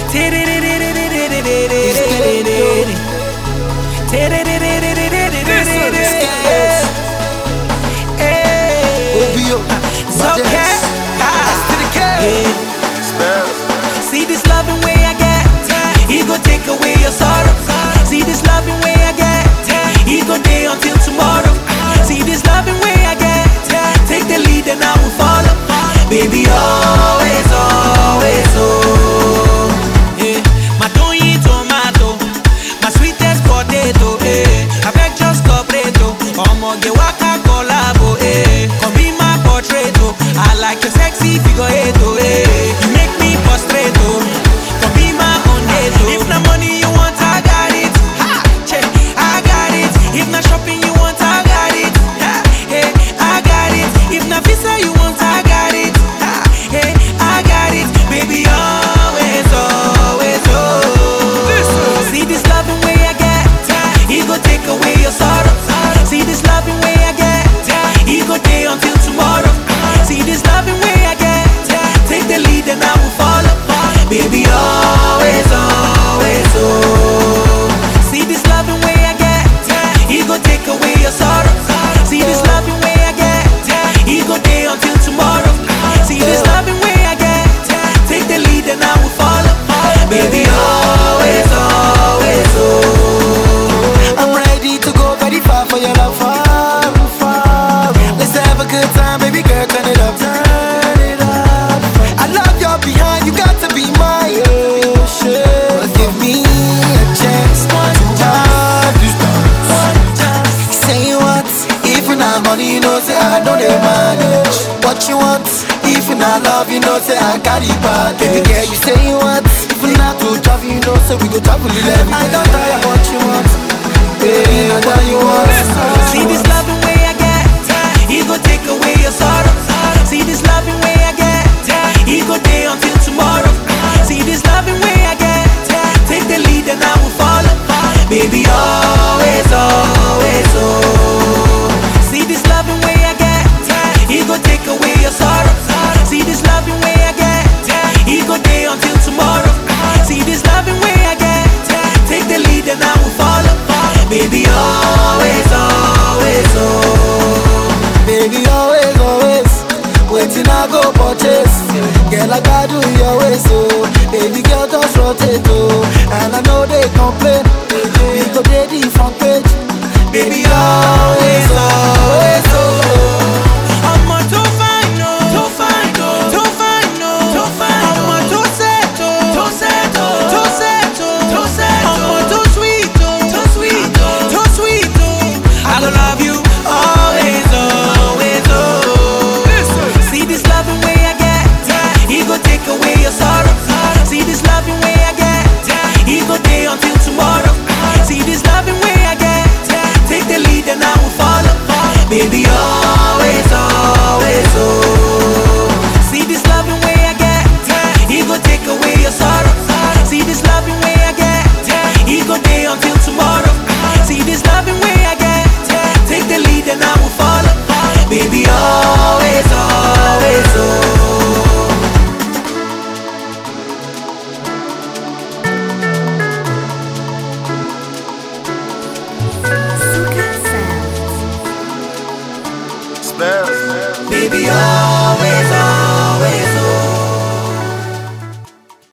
See this loving way I get, he go take away your sorrow. See this loving way I get, he go day until tomorrow. See this loving way I get, take the lead and I will follow. Baby, always, always, oh. Yeah. My toyi tomato, my sweetest potato, I beg just cooperate, Omo ge waka collabo, come be my portrait, I like your sexy figure eight, you make me prostrate, come be my own date. If na money you want, I got it, ha, check, I got it. If na shopping you want, I got it, ha, hey, I got it. If na visa you want, I got it, ha, hey, I got it. Baby, always, always, oh. See this loving way I get, he go take away your sorrow. See this loving way I get, he go day until tomorrow. See this loving way I get, take the lead and I will follow. Baby, always, always, oh. See this loving way I get, he go take away your sorrow. See this loving way I get, he go day until tomorrow. See this loving way I get, take the lead and I will follow. Baby, always, always, oh. I'm ready to go very far for your love, far, far. Let's have a good time, baby girl, turn it up, turn it up. I love your behind, you got to be my ocean. But give me a chance to have this dance. Say what? If you not money, you know say I don't manage. What you want? If you not love, you know say I got it bad. Baby girl, you say what? If you not to travel, you know say we go travel 11. I don't tire what you want. Baby, not what you want. See this loving way I get, he go take away your sorrow. See this loving way I get, he go day until tomorrow. See this loving way I get, take the lead and I will follow. Baby, always, always, oh. See this loving way I get, he go take away your sorrow. See this loving way I get, he go day until tomorrow. See this loving way I get, take the lead and I will follow. Baby, always, always, oh. Baby, always, always. Waiting, I go purchase. Girl, I gotta do your way, so baby girl, just rotate, oh.